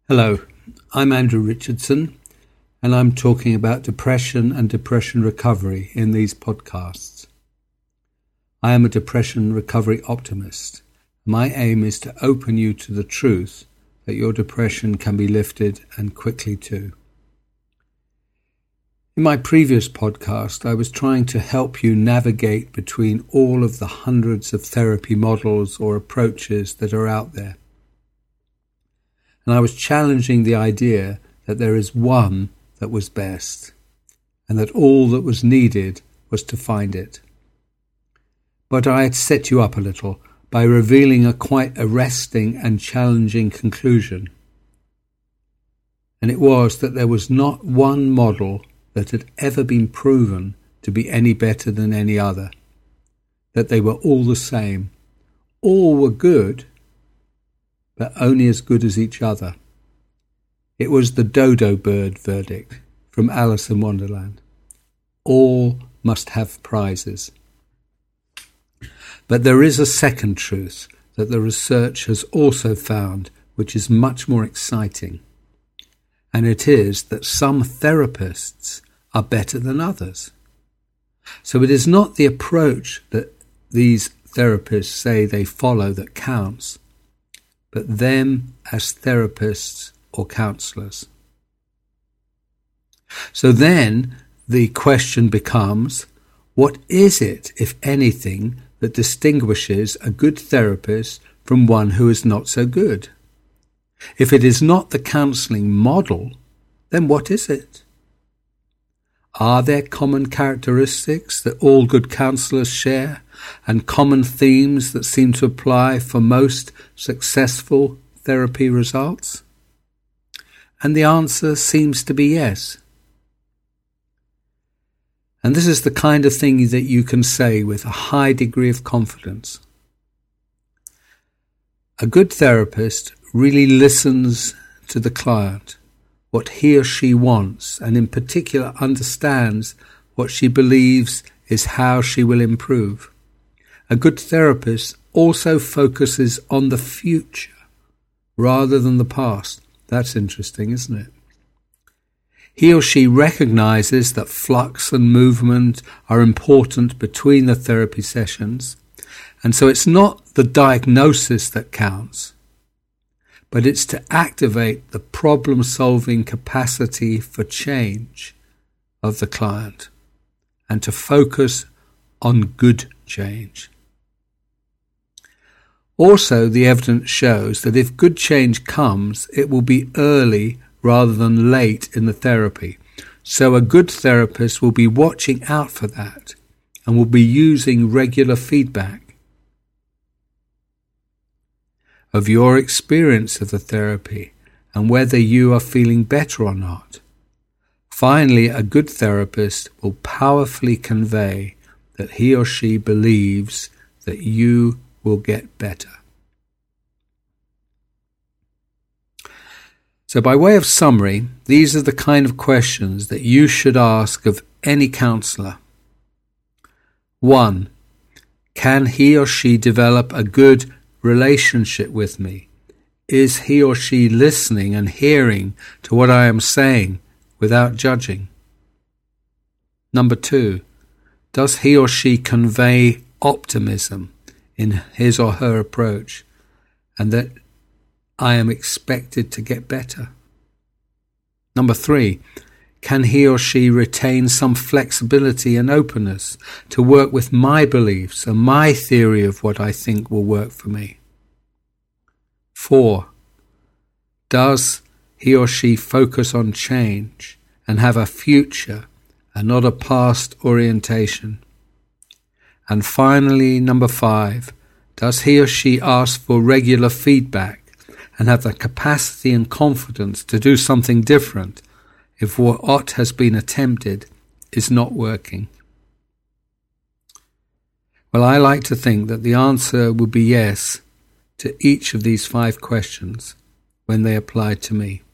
Hello, I'm Andrew Richardson, and I'm talking about depression and depression recovery in these podcasts. I am a depression recovery optimist. My aim is to open you to the truth that your depression can be lifted, and quickly too. In my previous podcast, I was trying to help you navigate between all of the hundreds of therapy models or approaches that are out there. And I was challenging the idea that there is one that was best, and that all that was needed was to find it. But I had set you up a little by revealing a quite arresting and challenging conclusion. And it was that there was not one model that had ever been proven to be any better than any other, that they were all the same. All were good, but only as good as each other. It was the dodo bird verdict from Alice in Wonderland. All must have prizes. But there is a second truth that the research has also found, which is much more exciting. And it is that some therapists are better than others. So it is not the approach that these therapists say they follow that counts, but them as therapists or counsellors. So then the question becomes, what is it, if anything, that distinguishes a good therapist from one who is not so good? If it is not the counselling model, then what is it? Are there common characteristics that all good counsellors share, and common themes that seem to apply for most successful therapy results? And the answer seems to be yes. And this is the kind of thing that you can say with a high degree of confidence. A good therapist really listens to the client, what he or she wants, and in particular understands what she believes is how she will improve. A good therapist also focuses on the future rather than the past. That's interesting, isn't it? He or she recognizes that flux and movement are important between the therapy sessions, and so it's not the diagnosis that counts, but it's to activate the problem-solving capacity for change of the client and to focus on good change. Also, the evidence shows that if good change comes, it will be early rather than late in the therapy. So a good therapist will be watching out for that and will be using regular feedback of your experience of the therapy and whether you are feeling better or not. Finally, a good therapist will powerfully convey that he or she believes that you will get better. So by way of summary, these are the kind of questions that you should ask of any counsellor. 1. Can he or she develop a good relationship with me? Is he or she listening and hearing to what I am saying without judging? 2. Does he or she convey optimism in his or her approach, and that I am expected to get better? 3. Can he or she retain some flexibility and openness to work with my beliefs and my theory of what I think will work for me? 4. Does he or she focus on change and have a future and not a past orientation? And finally, 5. Does he or she ask for regular feedback and have the capacity and confidence to do something different if what has been attempted is not working? Well, I like to think that the answer would be yes to each of these 5 questions when they apply to me.